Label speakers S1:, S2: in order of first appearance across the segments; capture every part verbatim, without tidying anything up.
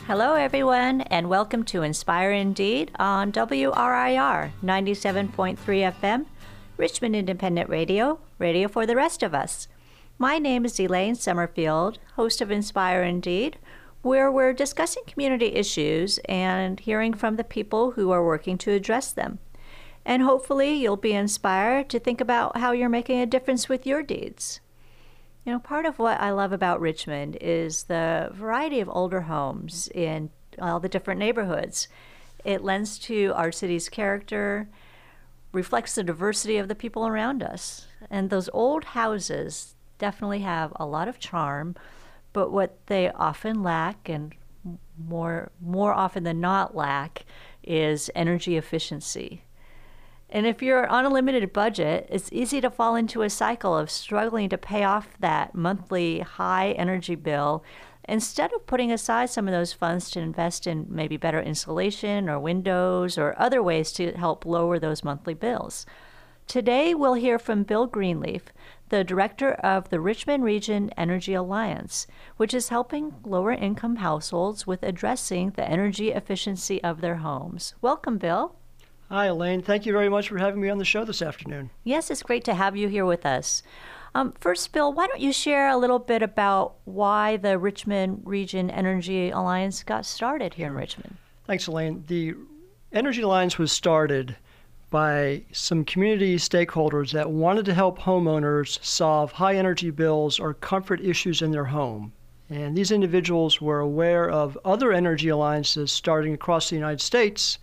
S1: Hello, everyone, and welcome to Inspire Indeed on W R I R ninety-seven point three F M, Richmond Independent Radio, radio for the rest of us. My name is Elaine Summerfield, host of Inspire Indeed, where we're discussing community issues and hearing from the people who are working to address them. And hopefully you'll be inspired to think about how you're making a difference with your deeds. You know, part of what I love about Richmond is the variety of older homes in all the different neighborhoods. It lends to our city's character, reflects the diversity of the people around us. And those old houses definitely have a lot of charm, but what they often lack, and more more often than not lack, is energy efficiency. And if you're on a limited budget, it's easy to fall into a cycle of struggling to pay off that monthly high energy bill instead of putting aside some of those funds to invest in maybe better insulation or windows or other ways to help lower those monthly bills. Today, we'll hear from Bill Greenleaf, the director of the Richmond Region Energy Alliance, which is helping lower-income households with addressing the energy efficiency of their homes. Welcome, Bill.
S2: Hi, Elaine. Thank you very much for having me on the show this afternoon.
S1: Yes, it's great to have you here with us. Um, first, Bill, why don't you share a little bit about why the Richmond Region Energy Alliance got started here in Richmond?
S2: Thanks, Elaine. The Energy Alliance was started by some community stakeholders that wanted to help homeowners solve high energy bills or comfort issues in their home. And these individuals were aware of other energy alliances starting across the United States.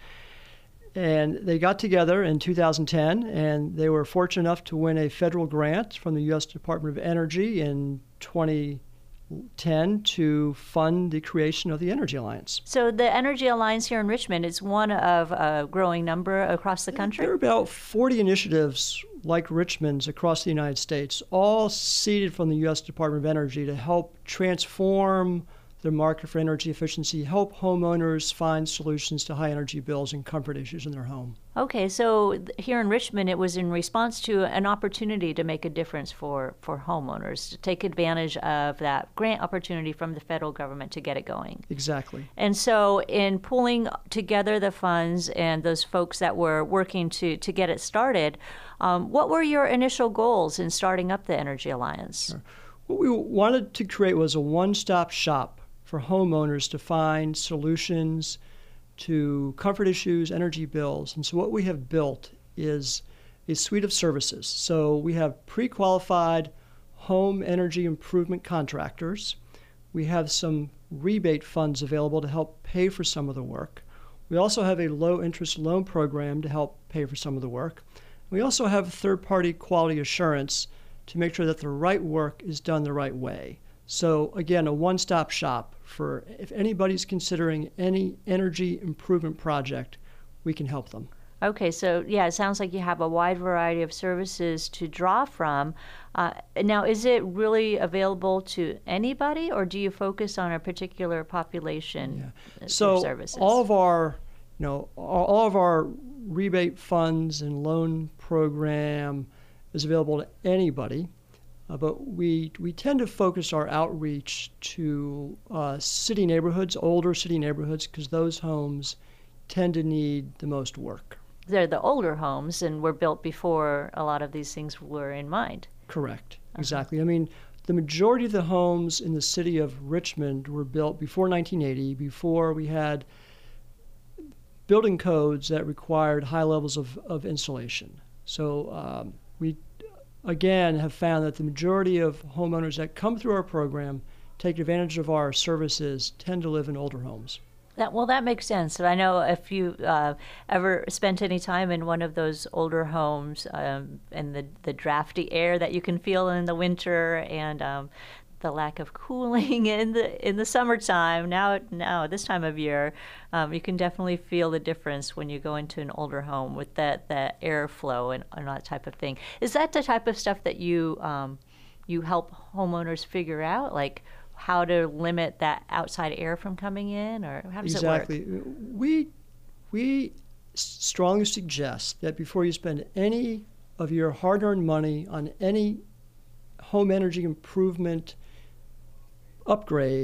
S2: And they got together in two thousand ten, and they were fortunate enough to win a federal grant from the U S Department of Energy in twenty ten to fund the creation of the Energy Alliance.
S1: So the Energy Alliance here in Richmond is one of a growing number across the country?
S2: There are about forty initiatives like Richmond's across the United States, all seeded from the U S Department of Energy to help transform the market for energy efficiency, help homeowners find solutions to high energy bills and comfort issues in their home.
S1: Okay, so here in Richmond, it was in response to an opportunity to make a difference for, for homeowners, to take advantage of that grant opportunity from the federal government to get it going.
S2: Exactly.
S1: And so in pulling together the funds and those folks that were working to, to get it started, um, what were your initial goals in starting up the Energy Alliance?
S2: Sure. What we wanted to create was a one-stop shop for homeowners to find solutions to comfort issues, energy bills. And so what we have built is a suite of services. So we have pre-qualified home energy improvement contractors. We have some rebate funds available to help pay for some of the work. We also have a low-interest loan program to help pay for some of the work. We also have third-party quality assurance to make sure that the right work is done the right way. So again, a one-stop shop for if anybody's considering any energy improvement project, we can help them.
S1: Okay, so yeah, it sounds like you have a wide variety of services to draw from. Uh, now, is it really available to anybody, or do you focus on a particular population?
S2: Yeah. So
S1: services?
S2: all of our, you know, all, all of our rebate funds and loan program is available to anybody. Uh, but we we tend to focus our outreach to uh, city neighborhoods, older city neighborhoods, because those homes tend to need the most work.
S1: They're the older homes and were built before a lot of these things were in mind.
S2: Correct. Uh-huh. Exactly. I mean, the majority of the homes in the city of Richmond were built before nineteen eighty, before we had building codes that required high levels of, of insulation. So um, we again, have found that the majority of homeowners that come through our program, take advantage of our services, tend to live in older homes.
S1: That, well, that makes sense. I know if you uh, ever spent any time in one of those older homes um, and the, the drafty air that you can feel in the winter and um, the lack of cooling in the in the summertime, now now this time of year, um, you can definitely feel the difference when you go into an older home with that, that airflow and, and that type of thing. Is that the type of stuff that you um, you help homeowners figure out, like how to limit that outside air from coming in, or how does
S2: exactly.
S1: it work?
S2: Exactly. We we strongly suggest that before you spend any of your hard-earned money on any home energy improvement upgrade,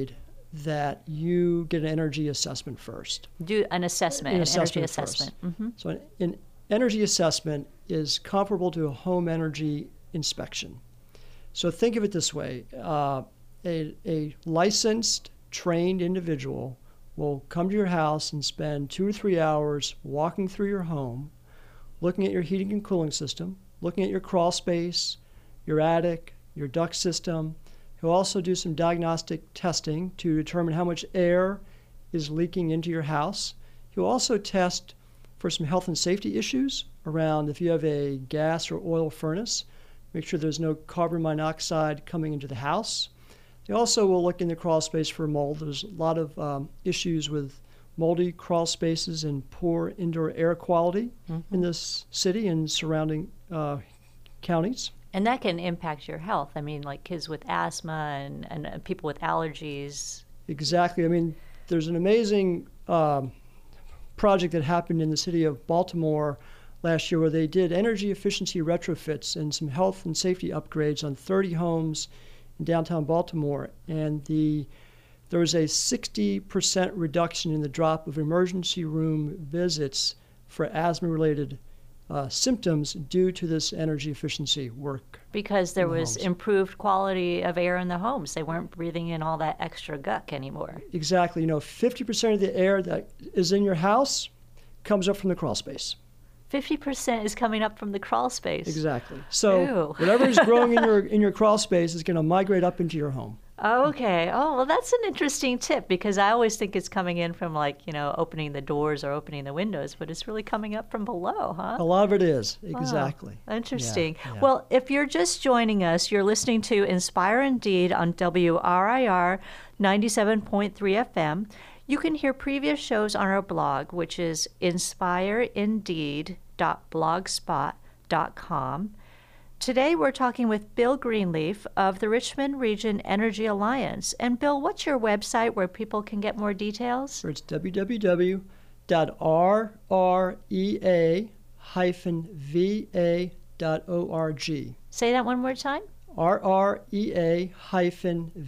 S2: that you get an energy assessment first.
S1: Do an assessment,
S2: An
S1: an
S2: assessment
S1: energy
S2: first.
S1: assessment. Mm-hmm.
S2: So an, an energy assessment is comparable to a home energy inspection. So think of it this way. Uh, a, a licensed, trained individual will come to your house and spend two or three hours walking through your home, looking at your heating and cooling system, looking at your crawl space, your attic, your duct system. He'll also do some diagnostic testing to determine how much air is leaking into your house. He'll also test for some health and safety issues around if you have a gas or oil furnace, make sure there's no carbon monoxide coming into the house. They also will look in the crawl space for mold. There's a lot of um, issues with moldy crawl spaces and poor indoor air quality mm-hmm. in this city and surrounding uh, counties.
S1: And that can impact your health. I mean, like kids with asthma and, and uh, people with allergies.
S2: Exactly. I mean, there's an amazing um, project that happened in the city of Baltimore last year where they did energy efficiency retrofits and some health and safety upgrades on thirty homes in downtown Baltimore. And the there was a sixty percent reduction in the drop of emergency room visits for asthma-related Uh, symptoms due to this energy efficiency work.
S1: Because there
S2: the
S1: was
S2: homes.
S1: improved quality of air in the homes. They weren't breathing in all that extra guck anymore.
S2: Exactly. You know, fifty percent of the air that is in your house comes up from the crawl space.
S1: fifty percent is coming up from the crawl space.
S2: Exactly. So
S1: Ew.
S2: whatever is growing in your in your crawl space is going to migrate up into your home.
S1: Okay. Oh, well, that's an interesting tip because I always think it's coming in from like, you know, opening the doors or opening the windows, but it's really coming up from below, huh?
S2: A lot of it is. Exactly.
S1: Oh, interesting.
S2: Yeah, yeah.
S1: Well, if you're just joining us, you're listening to Inspire Indeed on W R I R ninety-seven point three F M. You can hear previous shows on our blog, which is inspire indeed dot blogspot dot com. Today we're talking with Bill Greenleaf of the Richmond Region Energy Alliance. And Bill, what's your website where people can get more details?
S2: It's w w w dot r r e a dash v a dot org.
S1: Say that one more time.
S2: r r e a dash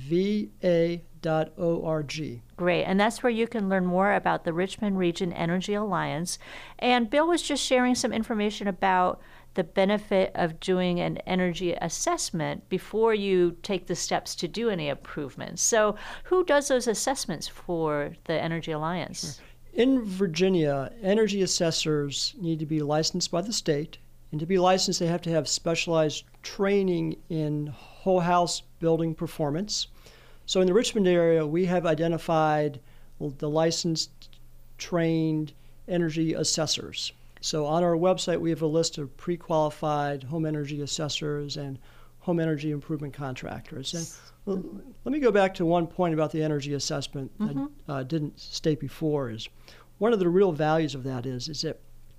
S2: v a dot org.
S1: Great. And that's where you can learn more about the Richmond Region Energy Alliance. And Bill was just sharing some information about the benefit of doing an energy assessment before you take the steps to do any improvements. So who does those assessments for the Energy Alliance?
S2: Sure. In Virginia, energy assessors need to be licensed by the state. And to be licensed, they have to have specialized training in whole house building performance. So in the Richmond area, we have identified the licensed, trained energy assessors. So on our website, we have a list of pre-qualified home energy assessors and home energy improvement contractors. And well, let me go back to one point about the energy assessment mm-hmm. I uh, didn't state before. Is one of the real values of that is, is it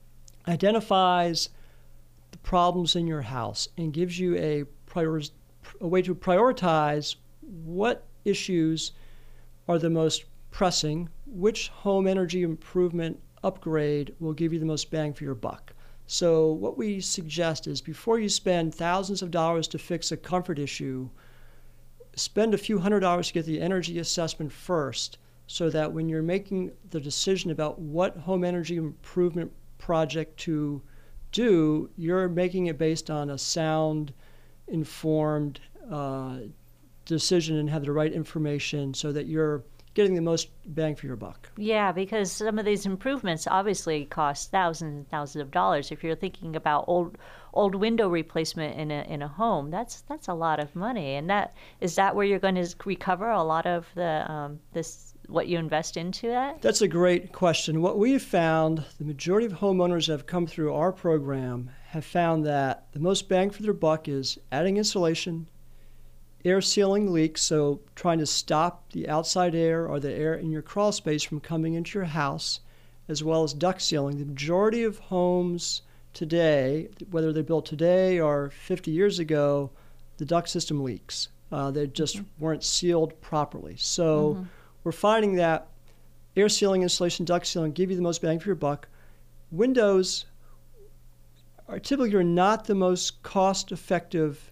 S2: identifies the problems in your house and gives you a, priori- a way to prioritize what issues are the most pressing, which home energy improvement upgrade will give you the most bang for your buck. So what we suggest is before you spend thousands of dollars to fix a comfort issue, spend a few hundred dollars to get the energy assessment first so that when you're making the decision about what home energy improvement project to do, you're making it based on a sound, informed uh, decision and have the right information so that you're getting the most bang for your buck.
S1: Yeah, because some of these improvements obviously cost thousands and thousands of dollars. If you're thinking about old old window replacement in a in a home, that's that's a lot of money. And that is that where you're going to recover a lot of the um, this what you invest into that?
S2: That's a great question. What we've found, the majority of homeowners that have come through our program have found that the most bang for their buck is adding insulation, air sealing leaks, so trying to stop the outside air or the air in your crawl space from coming into your house, as well as duct sealing. The majority of homes today, whether they're built today or fifty years ago, the duct system leaks. Uh, they just mm-hmm. weren't sealed properly. So mm-hmm. we're finding that air sealing, insulation, duct sealing give you the most bang for your buck. Windows are typically are not the most cost-effective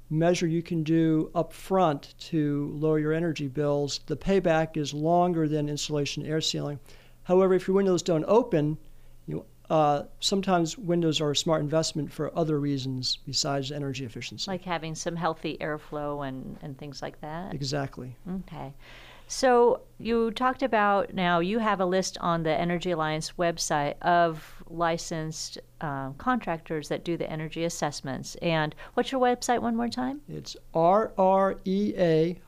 S2: measure you can do up front to lower your energy bills, the payback is longer than insulation air sealing. However, if your windows don't open, you know, uh, sometimes windows are a smart investment for other reasons besides energy efficiency.
S1: Like having some healthy airflow and, and things like that?
S2: Exactly.
S1: Okay. So you talked about, now you have a list on the Energy Alliance website of licensed uh, contractors that do the energy assessments. And what's your website one more time?
S2: It's R R E A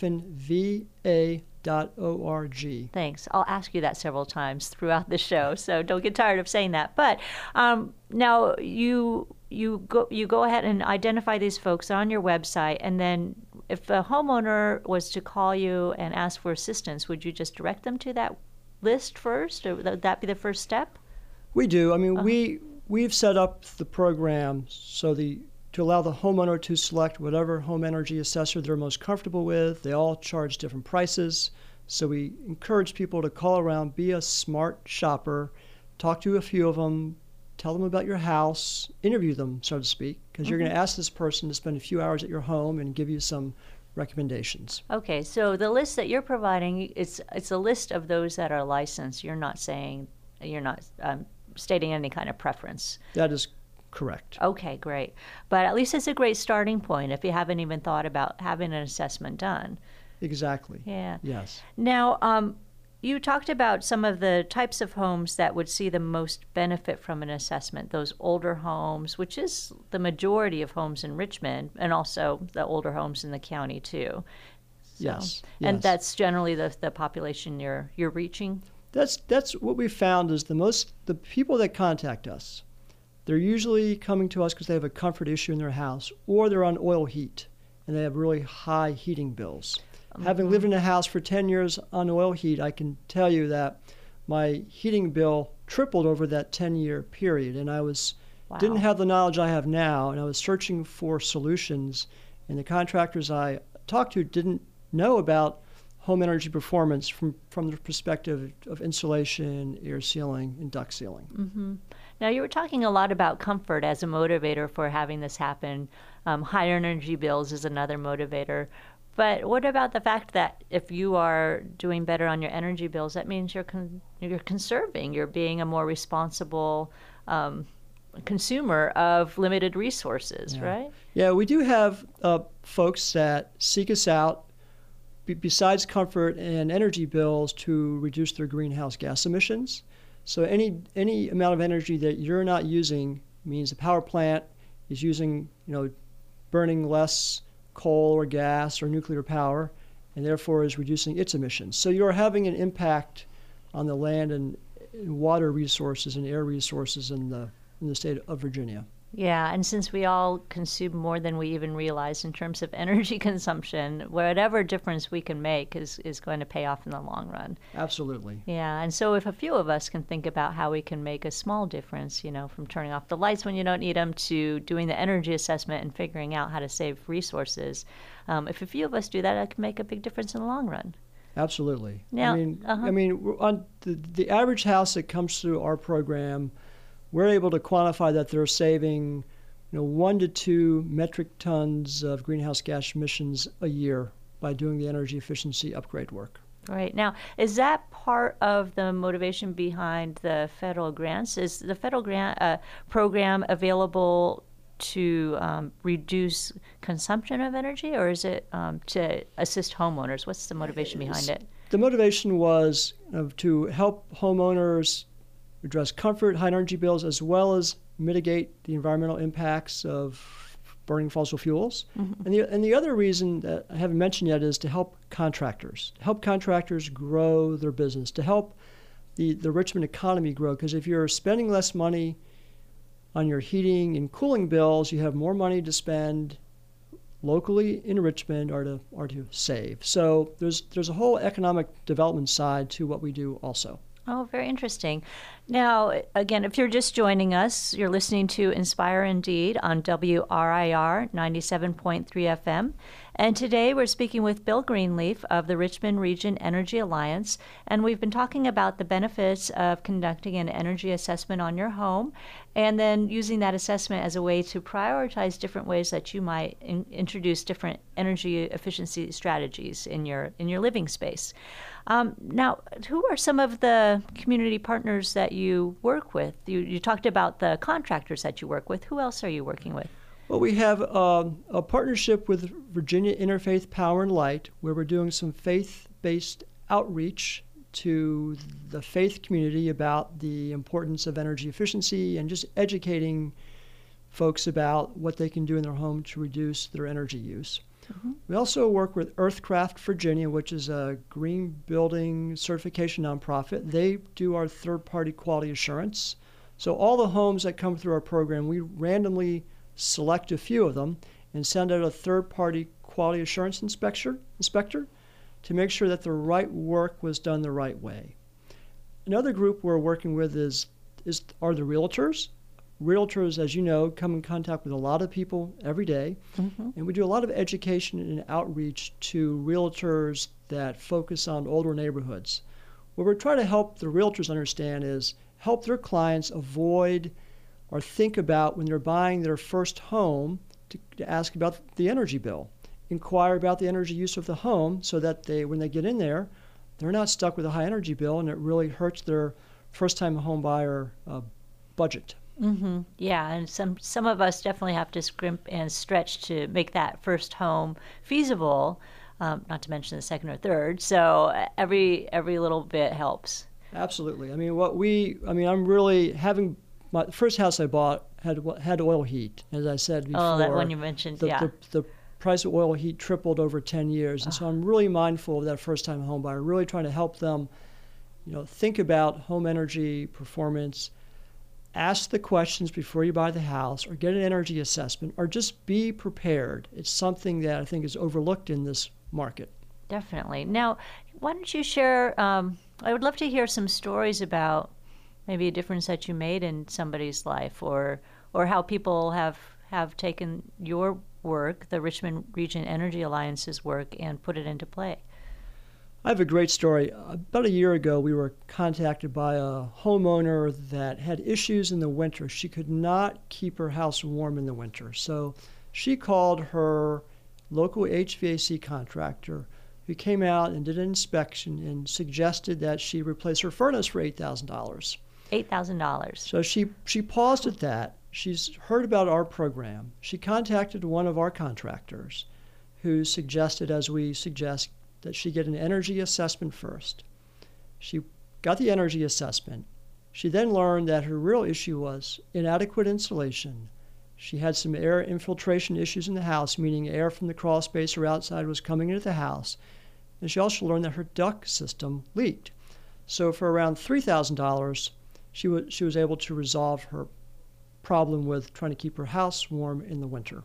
S2: V A dot org.
S1: Thanks. I'll ask you that several times throughout the show, so don't get tired of saying that. But um, now you you go you go ahead and identify these folks on your website, and then if a homeowner was to call you and ask for assistance, would you just direct them to that list first, or would that be the first step?
S2: We do. I mean,
S1: Uh-huh.
S2: we we've set up the program so the to allow the homeowner to select whatever home energy assessor they're most comfortable with. They all charge different prices. So we encourage people to call around, be a smart shopper, talk to a few of them, tell them about your house, interview them, so to speak, because
S1: Mm-hmm.
S2: you're going to ask this person to spend a few hours at your home and give you some recommendations.
S1: Okay, so the list that you're providing, it's it's a list of those that are licensed. You're not saying, you're not um, stating any kind of preference.
S2: That is correct.
S1: Okay, great. But at least it's a great starting point if you haven't even thought about having an assessment done.
S2: Exactly.
S1: Yeah.
S2: Yes.
S1: Now, um, you talked about some of the types of homes that would see the most benefit from an assessment, those older homes, which is the majority of homes in Richmond, and also the older homes in the county too. So,
S2: Yes,
S1: And
S2: yes.
S1: that's generally the, the population you're you're reaching?
S2: That's that's what we found is the most the people that contact us, they're usually coming to us because they have a comfort issue in their house, or they're on oil heat and they have really high heating bills. Having lived in a house for ten years on oil heat, I can tell you that my heating bill tripled over that ten-year period, and I was
S1: Wow.
S2: didn't have the knowledge I have now, and I was searching for solutions, and the contractors I talked to didn't know about home energy performance from, from the perspective of insulation, air sealing, and duct sealing.
S1: Mm-hmm. Now, you were talking a lot about comfort as a motivator for having this happen. Um, higher energy bills is another motivator. But what about the fact that if you are doing better on your energy bills, that means you're con- you're conserving, you're being a more responsible um, consumer of limited resources,
S2: Yeah.
S1: right?
S2: Yeah, we do have uh, folks that seek us out be- besides comfort and energy bills to reduce their greenhouse gas emissions. So any any amount of energy that you're not using means the power plant is using, you know, burning less coal or gas or nuclear power, and therefore is reducing its emissions. So you're having an impact on the land and water resources and air resources in the in the state of Virginia.
S1: Yeah, and since we all consume more than we even realize in terms of energy consumption, whatever difference we can make is, is going to pay off in the long run.
S2: Absolutely.
S1: Yeah, and so if a few of us can think about how we can make a small difference, you know, from turning off the lights when you don't need them to doing the energy assessment and figuring out how to save resources, um, if a few of us do that, that can make a big difference in the long run.
S2: Absolutely.
S1: Now-
S2: I mean,
S1: uh-huh.
S2: I mean, we're on the, the average house that comes through our program, we're able to quantify that they're saving, you know, one to two metric tons of greenhouse gas emissions a year by doing the energy efficiency upgrade work.
S1: Right. Now, is that part of the motivation behind the federal grants? Is the federal grant uh, program available to um, reduce consumption of energy, or is it um, to assist homeowners? What's the motivation behind it?
S2: The motivation was uh, to help homeowners address comfort, high energy bills, as well as mitigate the environmental impacts of burning fossil fuels. Mm-hmm. And the and the other reason that I haven't mentioned yet is to help contractors, to help contractors grow their business, to help the, the Richmond economy grow. Because if you're spending less money on your heating and cooling bills, you have more money to spend locally in Richmond or to or to save. So there's there's a whole economic development side to what we do also.
S1: Oh, very interesting. Now, again, if you're just joining us, you're listening to Inspire Indeed on W R I R ninety-seven point three F M. And today we're speaking with Bill Greenleaf of the Richmond Region Energy Alliance. And we've been talking about the benefits of conducting an energy assessment on your home and then using that assessment as a way to prioritize different ways that you might in- introduce different energy efficiency strategies in your in your living space. Um, now, who are some of the community partners that you work with? You, you talked about the contractors that you work with. Who else are you working with?
S2: Well, we have um, a partnership with Virginia Interfaith Power and Light, where we're doing some faith-based outreach to the faith community about the importance of energy efficiency and just educating folks about what they can do in their home to reduce their energy use. Mm-hmm. We also work with Earthcraft Virginia, which is a green building certification nonprofit. They do our third-party quality assurance. So all the homes that come through our program, we randomly select a few of them and send out a third-party quality assurance inspector, inspector to make sure that the right work was done the right way. Another group we're working with is, is are the realtors. Realtors, as you know, come in contact with a lot of people every day, mm-hmm. and we do a lot of education and outreach to realtors that focus on older neighborhoods. What we're trying to help the realtors understand is help their clients avoid or think about when they're buying their first home to, to ask about the energy bill. Inquire about the energy use of the home so that they, when they get in there, they're not stuck with a high energy bill and it really hurts their first-time home buyer uh, budget.
S1: Mm-hmm. Yeah, and some some of us definitely have to scrimp and stretch to make that first home feasible, um, not to mention the second or third. So every every little bit helps.
S2: Absolutely. I mean, what we, I mean, I'm really having, my the first house I bought had had oil heat, as I said before.
S1: Oh, that one you mentioned,
S2: the,
S1: yeah.
S2: The, the price of oil heat tripled over ten years, and oh. so I'm really mindful of that first-time home buyer, really trying to help them, you know, think about home energy performance. Ask the questions before you buy the house or get an energy assessment or just be prepared. It's something that I think is overlooked in this market.
S1: Definitely. Now, why don't you share, um, I would love to hear some stories about maybe a difference that you made in somebody's life or or how people have, have taken your work, the Richmond Region Energy Alliance's work, and put it into play.
S2: I have a great story. About a year ago, we were contacted by a homeowner that had issues in the winter. She could not keep her house warm in the winter. So she called her local H V A C contractor, who came out and did an inspection and suggested that she replace her furnace for eight thousand dollars.
S1: eight thousand dollars.
S2: So she, she paused at that. She's heard about our program. She contacted one of our contractors who suggested, as we suggest, that she get an energy assessment first. She got the energy assessment. She then learned that her real issue was inadequate insulation. She had some air infiltration issues in the house, meaning air from the crawl space or outside was coming into the house. And she also learned that her duct system leaked. So for around three thousand dollars, she was, she was able to resolve her problem with trying to keep her house warm in the winter.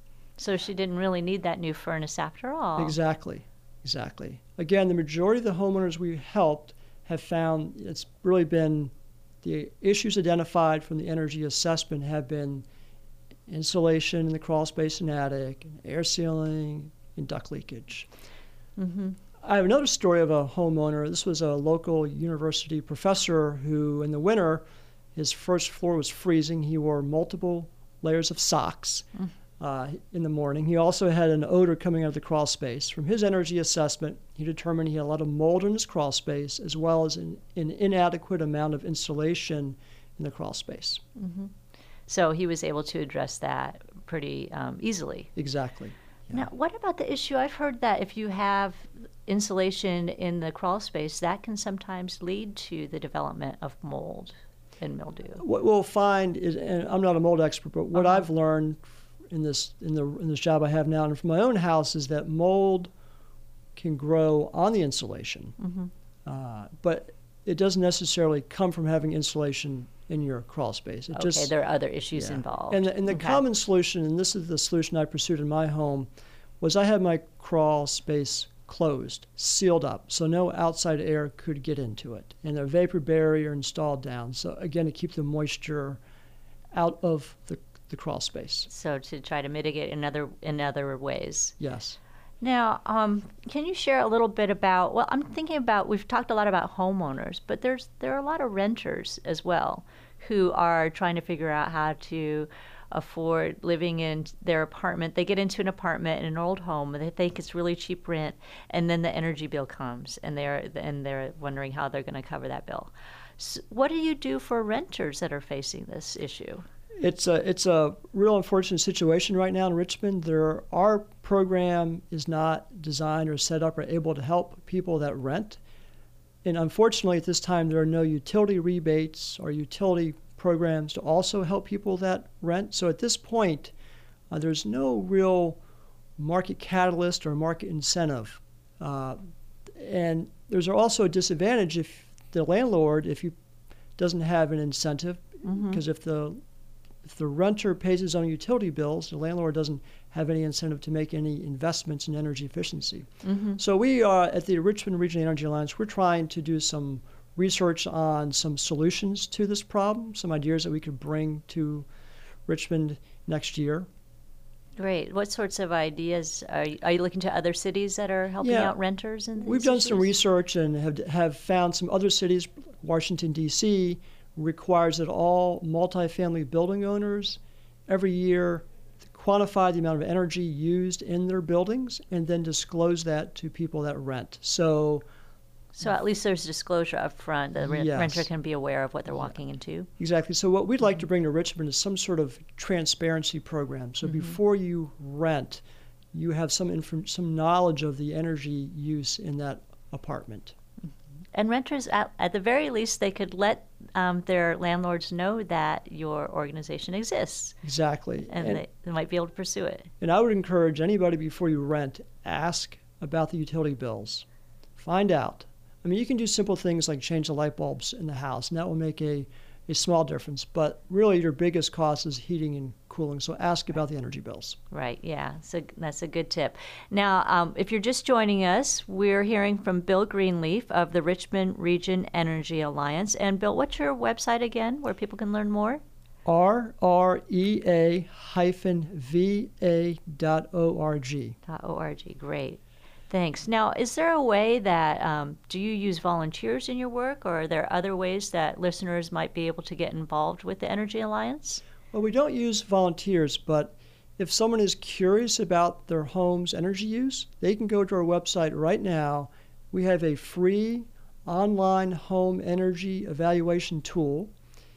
S1: So she didn't really need that new furnace after all.
S2: Exactly. Exactly. Again, the majority of the homeowners we helped have found it's really been the issues identified from the energy assessment have been insulation in the crawl space and attic, and air sealing, and duct leakage. Mm-hmm. I have another story of a homeowner. This was a local university professor who, in the winter, his first floor was freezing. He wore multiple layers of socks. Mm. Uh, in the morning. He also had an odor coming out of the crawl space. From his energy assessment, he determined he had a lot of mold in his crawl space as well as an, an inadequate amount of insulation in the crawl space.
S1: Mm-hmm. So he was able to address that pretty um, easily.
S2: Exactly. Yeah.
S1: Now, what about the issue? I've heard that if you have insulation in the crawl space, that can sometimes lead to the development of mold and mildew.
S2: What we'll find is, and I'm not a mold expert, but what uh-huh. I've learned in this in the in this job I have now and from my own house is that mold can grow on the insulation, mm-hmm. uh, but it doesn't necessarily come from having insulation in your crawl space. It
S1: okay,
S2: just,
S1: there are other issues
S2: yeah.
S1: involved.
S2: And the, and the
S1: okay.
S2: common solution, and this is the solution I pursued in my home, was I had my crawl space closed, sealed up, so no outside air could get into it, and a vapor barrier installed down. So again, to keep the moisture out of the, the crawl space.
S1: So to try to mitigate in other in other ways.
S2: Yes.
S1: Now, um, can you share a little bit about? Well, I'm thinking about. We've talked a lot about homeowners, but there's there are a lot of renters as well who are trying to figure out how to afford living in their apartment. They get into an apartment in an old home, and they think it's really cheap rent, and then the energy bill comes, and they're and they're wondering how they're going to cover that bill. So what do you do for renters that are facing this issue?
S2: It's a it's a real unfortunate situation right now in Richmond. There, our program is not designed or set up or able to help people that rent. And unfortunately, at this time, there are no utility rebates or utility programs to also help people that rent. So at this point, uh, there's no real market catalyst or market incentive. Uh, and there's also a disadvantage if the landlord, if he doesn't have an incentive, because mm-hmm. if the if the renter pays his own utility bills, the landlord doesn't have any incentive to make any investments in energy efficiency. Mm-hmm. So we are at the Richmond Regional Energy Alliance, we're trying to do some research on some solutions to this problem, some ideas that we could bring to Richmond next year.
S1: Great. What sorts of ideas are you, are you looking to other cities that are helping
S2: yeah,
S1: out renters? In these
S2: we've done
S1: issues?
S2: some research and have have found some other cities. Washington, D C requires that all multifamily building owners every year quantify the amount of energy used in their buildings and then disclose that to people that rent. So
S1: So at least there's disclosure up front. The re-
S2: yes.
S1: renter can be aware of what they're walking into.
S2: Exactly. So what we'd like to bring to Richmond is some sort of transparency program. So mm-hmm. before you rent, you have some inf- some knowledge of the energy use in that apartment.
S1: And renters, at, at the very least, they could let um, their landlords know that your organization exists.
S2: Exactly.
S1: And, and they, they might be able to pursue it.
S2: And I would encourage anybody before you rent, ask about the utility bills. Find out. I mean, you can do simple things like change the light bulbs in the house, and that will make a, a small difference. But really, your biggest cost is heating and cooling. So ask about the energy bills.
S1: Right, yeah. So that's a good tip. Now, um, if you're just joining us, we're hearing from Bill Greenleaf of the Richmond Region Energy Alliance. And Bill, what's your website again where people can learn more?
S2: R R E A hyphen V A dot O R G.
S1: Dot O R G, great. Thanks. Now, is there a way that, um, do you use volunteers in your work, or are there other ways that listeners might be able to get involved with the Energy Alliance?
S2: Well, we don't use volunteers, but if someone is curious about their home's energy use, they can go to our website right now. We have a free online home energy evaluation tool.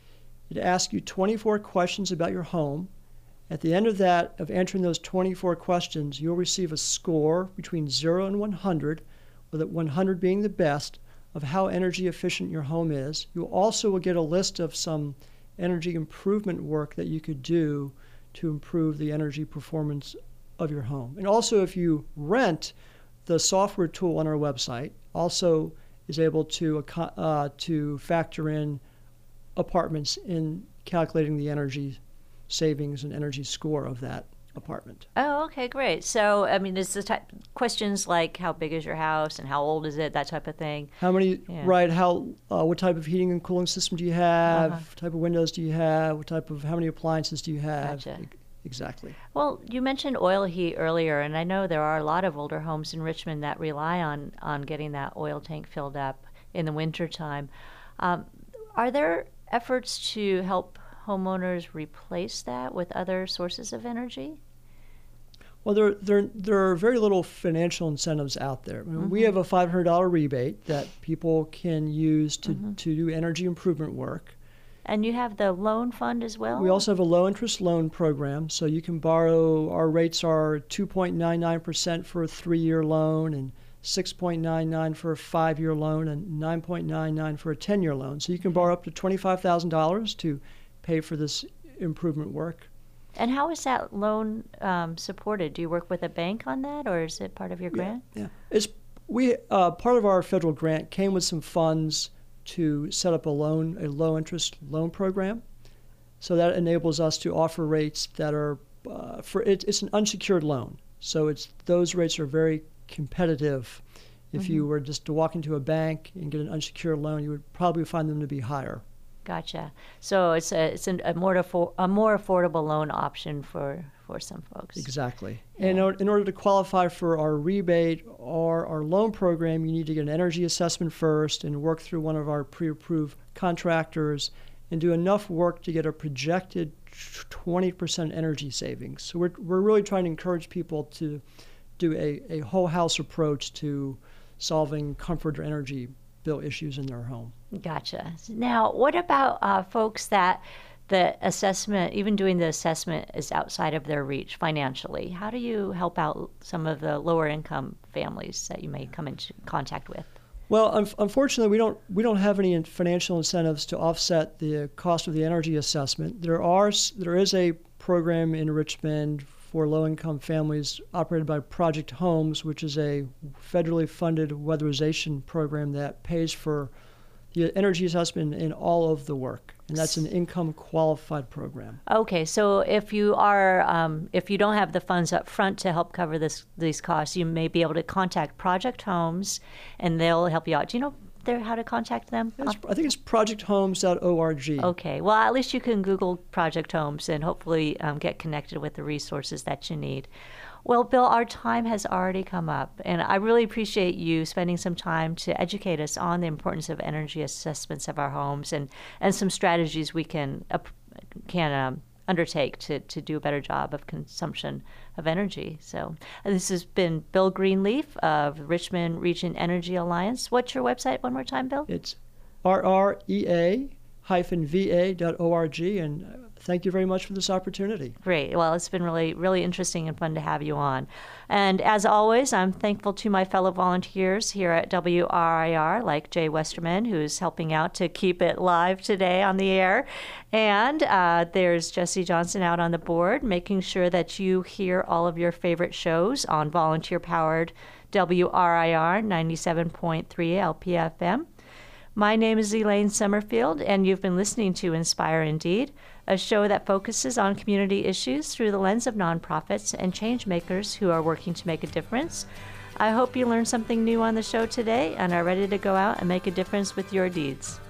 S2: It asks you twenty-four questions about your home. At the end of that, of answering those twenty-four questions, you'll receive a score between zero and one hundred, with one hundred being the best, of how energy efficient your home is. You also will get a list of some energy improvement work that you could do to improve the energy performance of your home. And also, if you rent, the software tool on our website also is able to uh, to factor in apartments in calculating the energy savings and energy score of that apartment.
S1: Oh, okay, great. So, I mean, is the type questions like how big is your house and how old is it, that type of thing?
S2: How many, yeah. right, how, uh, what type of heating and cooling system do you have? Uh-huh. What type of windows do you have? What type of, how many appliances do you have?
S1: Gotcha.
S2: Exactly.
S1: Well, you mentioned oil heat earlier, and I know there are a lot of older homes in Richmond that rely on, on getting that oil tank filled up in the wintertime. Um, are there efforts to help homeowners replace that with other sources of energy?
S2: Well, there there there are very little financial incentives out there. I mean, mm-hmm. We have a five hundred dollars rebate that people can use to, mm-hmm. to do energy improvement work.
S1: And you have the loan fund as well?
S2: We also have a low-interest loan program, so you can borrow. Our rates are two point nine nine percent for a three-year loan and six point nine nine for a five-year loan and nine point nine nine for a ten-year loan. So you can borrow up to twenty-five thousand dollars to pay for this improvement work.
S1: And how is that loan um, supported? Do you work with a bank on that, or is it part of your grant?
S2: Yeah, yeah. It's we uh, part of our federal grant came with some funds to set up a loan, a low-interest loan program. So that enables us to offer rates that are uh, for it, it's an unsecured loan. So it's those rates are very competitive. If mm-hmm. you were just to walk into a bank and get an unsecured loan, you would probably find them to be higher.
S1: Gotcha. So it's a it's a more affo- a more affordable loan option for, for some folks.
S2: Exactly. Yeah. And in order to qualify for our rebate or our loan program, you need to get an energy assessment first and work through one of our pre-approved contractors and do enough work to get a projected twenty percent energy savings. So we're we're really trying to encourage people to do a, a whole house approach to solving comfort or energy bill issues in their home.
S1: Gotcha. Now, what about uh, folks that the assessment, even doing the assessment, is outside of their reach financially? How do you help out some of the lower income families that you may come into contact with?
S2: Well, un- unfortunately, we don't we don't have any financial incentives to offset the cost of the energy assessment. There are there is a program in Richmond for low-income families operated by Project Homes, which is a federally funded weatherization program that pays for the energy assessment in all of the work, and that's an income-qualified program.
S1: Okay, so if you are um, if you don't have the funds up front to help cover this these costs, you may be able to contact Project Homes, and they'll help you out. Do you know there how to contact them?
S2: It's, I think it's project homes dot org.
S1: Okay. Well, at least you can Google Project Homes and hopefully um, get connected with the resources that you need. Well, Bill, our time has already come up, and I really appreciate you spending some time to educate us on the importance of energy assessments of our homes and, and some strategies we can uh, can um, undertake to, to do a better job of consumption of energy. So this has been Bill Greenleaf of Richmond Region Energy Alliance. What's your website one more time, Bill?
S2: It's R R E A V A dot org, and thank you very much for this opportunity.
S1: Great. Well, it's been really, really interesting and fun to have you on. And as always, I'm thankful to my fellow volunteers here at W R I R, like Jay Westerman, who's helping out to keep it live today on the air. And uh, there's Jesse Johnson out on the board, making sure that you hear all of your favorite shows on volunteer-powered W R I R ninety-seven point three L P F M. My name is Elaine Summerfield, and you've been listening to Inspire Indeed, a show that focuses on community issues through the lens of nonprofits and change makers who are working to make a difference. I hope you learned something new on the show today and are ready to go out and make a difference with your deeds.